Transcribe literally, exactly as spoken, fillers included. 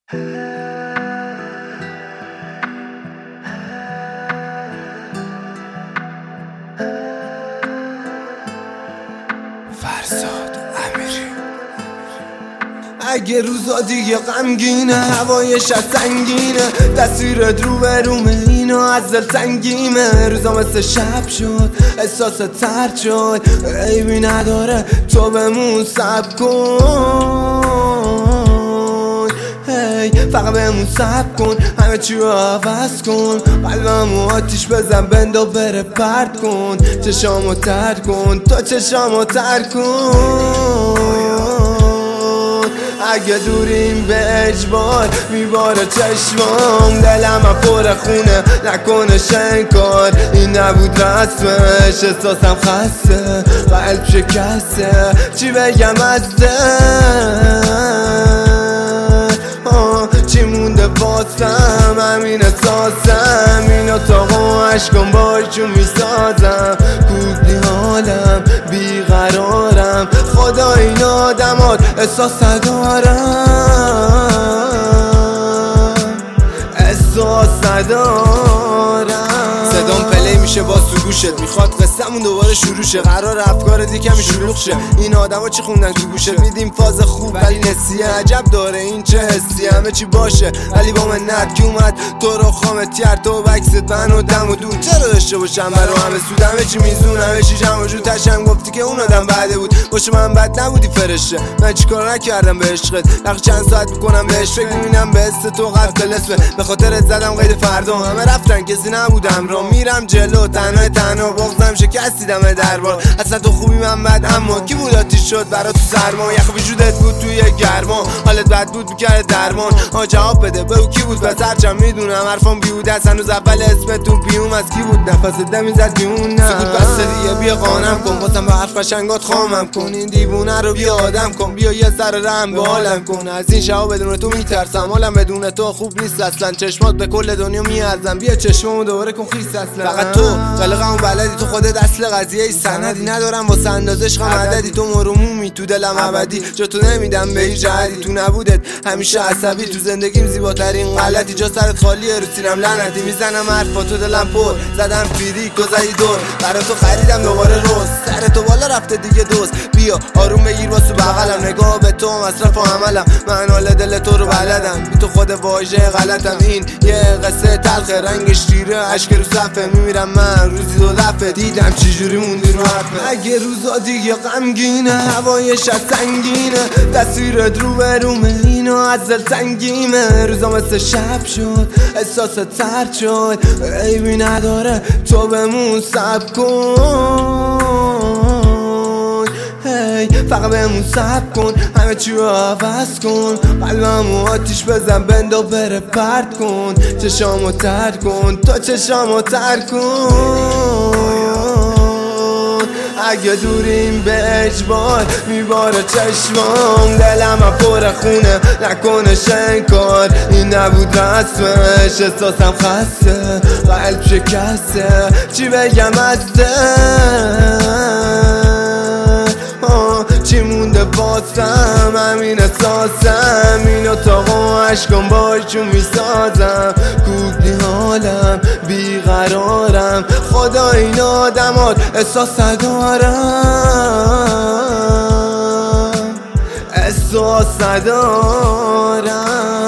فرزاد امیری. اگه روزا دیگه غمگینه، هوای شب سنگینه، تصویرت رو به رومه، اینو از دل تنگیمه. روزا مثل شب شد، احساس ترد شد، عیبی نداره تو بمون صبر کن. هی فقط بمون صبر کن، همه چی رو عوض کن، قلبمو آتیش بزن بندو بره پرد کن. چشامو ترد کن، تو چشامو ترد کن. اگه دوریم به اجبار میباره چشمام، دلم پر خونه نکنه شنکار. این نبود رسمش، احساسم خسته، قلب شکسته، چی بگم از دل، چی مونده واسم، همین احساسم. این اتاق و عشقم باشون میسازم، کوبلی حالم بیقرارم، خدا این آدمات احساس ندارم، احساس ندارم. صدام پلی میشه باز تو گوشت، میخواد قصه‌مون دوباره شروع شه، قرار افکار دیگه شلوغ شه. این آدما چی خوندن تو گوشت، میدیم فاز خوب ولی نسیه، عجب داره این چه حسی، همه چی باشه ولی با منت که اومد تو رو خامت کرد، تو بکست من و دم و دور. چرا داشته باشم برا همه سود، همه چی میزون، همه چی جمع و جو. تشم گفتی که اون آدم بعده بود، باشه من بد نبودی فرشته، من چیکار نکردم به عشقت، نقش چند ساعت میکنم بهش فکر، میبینم به است تو قتل اسمه، به خاطرت زدم قید فردا، همه رفتن کسی نبودم را، میرم جلو تنها تنها، بغضم شکستیدم دربار. اصلا تو خوبی من بد، اما کی بود آتیش شد برا تو سرما، یخ وجودت بود توی گرما، حالت بد بود میکرد درمان. ها جواب بده بگو کی بود، پس هرچم میدونم حرفام بیهوده است، هنوز اول اسمتون پیوم از کی بود، نفس دمی زد بیون نه سکوت بس دیگه، بیا قانم کن، بازم به حرف قشنگات خامم کن، این دیوونه رو بیا آدم کن، بیا یه سر رحم به حالم کن. از این شبا بدون تو میترسم، حالم بدون تو خوب نیست اصلا، چشمات به کل دنیا میارزم، بیا چشممو دوباره کن خیس اصلا. فقط تو قلقمو بلدی، تو خودت اصل قضیه ای، سندی ندارم واسه اندازش غم عددی، تو مرمومی تو دلم ابدی، جا تو نمیدم به هیچ جهتی، تو نبودت همیشه عصبی، تو زندگیم زیباترین غلطی، جا سرت خالیه رو سینم لعنتی، میزنم حرفا تو دلم پر، زدم فیری گذری دور، برا تو خریدم دوباره روز، سر تو بالا رفته دیگه دوست، بیا آروم بگیر واسه بغلم، نگاه به تو مصرف و عملم، من حال دل تو رو بلدم، بی تو خود واژه غلطم. این یه قصه تلخ رنگش شیره، اشک رو صفه، میمیرم من روزی دو دفعه، دیدم چجوری موندی رو حرفه. اگه روزا دیگه غمگینه، هوای شب سنگینه، تصویرت رو به رومه، اینو از دل تنگیمه. روزا مثل شب شد، احساس ترد شد، عیبی نداره تو بمون صبر کن. هی فقط بمون صبر کن، همه چی رو عوض کن، قلبمو آتیش بزن بندو بره پرد کن. چشامو ترد کن، تو چشامو ترد کن. اگه دوریم به اجبار میباره چشمام، دلم پر خونه نکنه شنکار. این نبود رسمش، احساسم خسته، قلب شکسته، چی بگم از دل، چی مونده واسم، همین احساسم. این اتاق و عشقم باشون میسازم، کوبلی حالم بیقرارم، خدا این آدمات احساس ندارم، احساس ندارم.